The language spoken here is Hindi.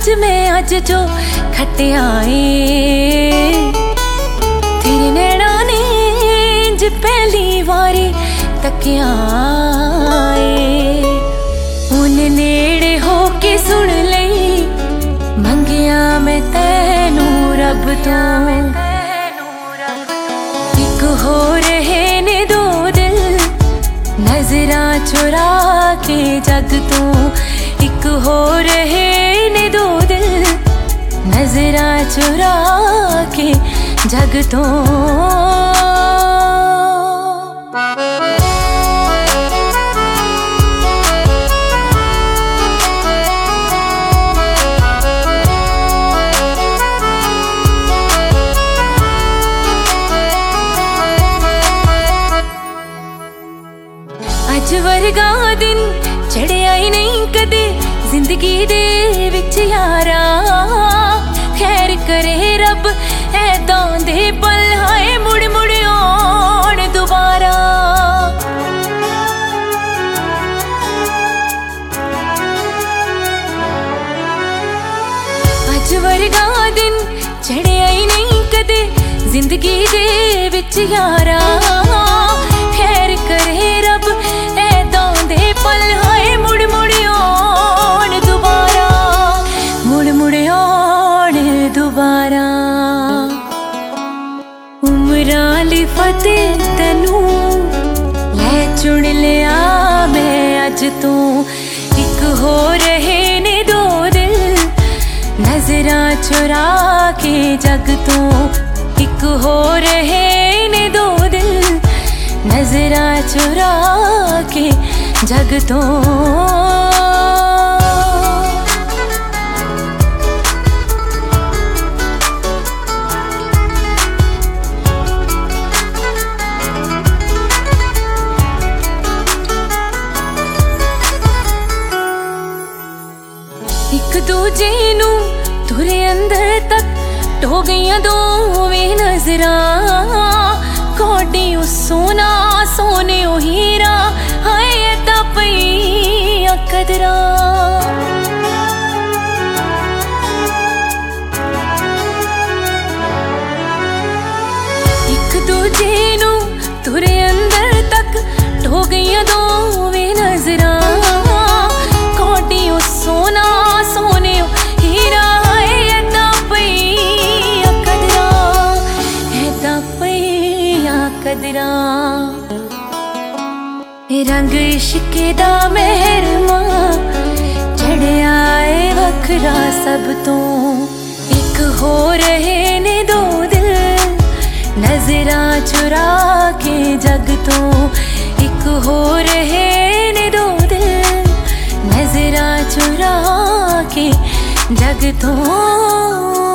में अज जो खटिया तेरे नैना ने ज पहली वारी तकिया उन नेड़े हो के सुन लई मंगिया मैं तैनू रब तो एक हो रहे ने दो दिल नजरा चुरा के जग तो एक हो रहे ने दो दिल नजरा चुरा के जग तो अज वर्गा दिन चढ़िया ही नहीं कदे जिंदगी दे विच यारा खैर करे रब ऐदां दे पल हाए मुड़ मुड़ आउण दोबारा अज वर्गा दिन चढ़िया ही नहीं कदे जिंदगी दे विच यारा खैर करे रब ऐदां दे पल हाए मुड़ मुड़ आउण दोबारा मुड़ मुड़ आउण दोबारा उमरां ली फतेह तैनू लै चुन लिया मैं अज तू एक हो रहे ने दो दिल नजरा चुरा के जग तो एक हो रहे ने दो दिल नजरा चुरा के जग तो एक दूजे नू तुरे अंदर तक ढो गईयां दोवें नजरा कोडी ओ सोना सोने ओ हीरा हाय ऐदा पईया कदरा एक दूजे नू तुरे अंदर तक ढो गईयां दोवें नजरा कोडी ओ सोना सोने ओ हीरा हाय ऐदा पईया कदरा ऐदा पईया कदरा रंग इश्के दा मेहरमा चढ़िया ए वखरा सब तो एक हो रहे ने दो दिल नजरा चुरा के जग तो एक हो रहे ने दो दिल नजरा चुरा के जग तो